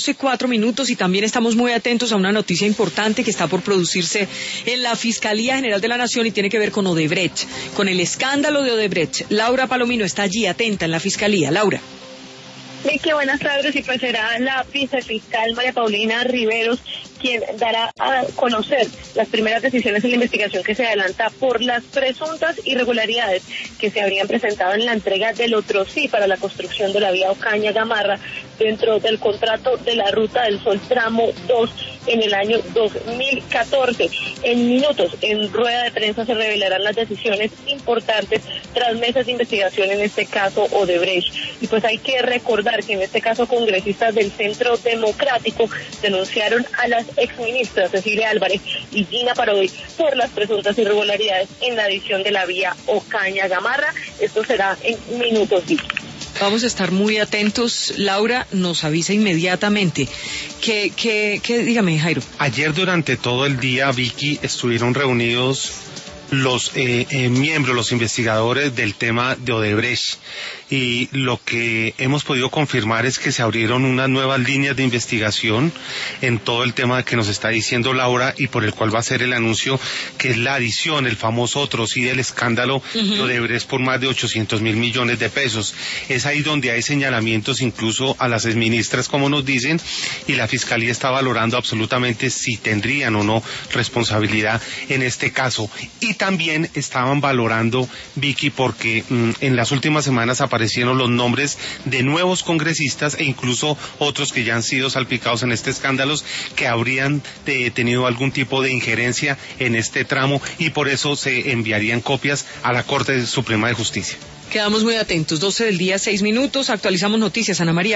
4 minutos y también estamos muy atentos a una noticia importante que está por producirse en la Fiscalía General de la Nación y tiene que ver con Odebrecht, con el escándalo de Odebrecht. Laura Palomino está allí atenta en la Fiscalía. Laura. Vicky, buenas tardes, y pues será la vicefiscal María Paulina Riveros quien dará a conocer las primeras decisiones en la investigación que se adelanta por las presuntas irregularidades que se habrían presentado en la entrega del otro sí para la construcción de la vía Ocaña-Gamarra dentro del contrato de la Ruta del Sol tramo 2 en el año 2014. En minutos, en rueda de prensa, se revelarán las decisiones importantes tras meses de investigación en este caso Odebrecht. Y pues hay que recordar que en este caso congresistas del Centro Democrático denunciaron a las exministras Cecilia Álvarez y Gina Parodi por las presuntas irregularidades en la adición de la vía Ocaña-Gamarra. Esto será en minutos. Vamos a estar muy atentos. Laura nos avisa inmediatamente. Dígame, Jairo. Ayer durante todo el día, Vicky, estuvieron reunidos los miembros, los investigadores del tema de Odebrecht, y lo que hemos podido confirmar es que se abrieron unas nuevas líneas de investigación en todo el tema que nos está diciendo Laura, y por el cual va a ser el anuncio, que es la adición, el famoso otro sí del escándalo de Odebrecht por más de 800.000 millones de pesos. Es ahí donde hay señalamientos incluso a las exministras, como nos dicen, y la Fiscalía está valorando absolutamente si tendrían o no responsabilidad en este caso. Y también estaban valorando, Vicky, porque en las últimas semanas aparecieron los nombres de nuevos congresistas e incluso otros que ya han sido salpicados en este escándalo, que habrían tenido algún tipo de injerencia en este tramo, y por eso se enviarían copias a la Corte Suprema de Justicia. Quedamos muy atentos. 12 del día, 6 minutos. Actualizamos noticias. Ana María.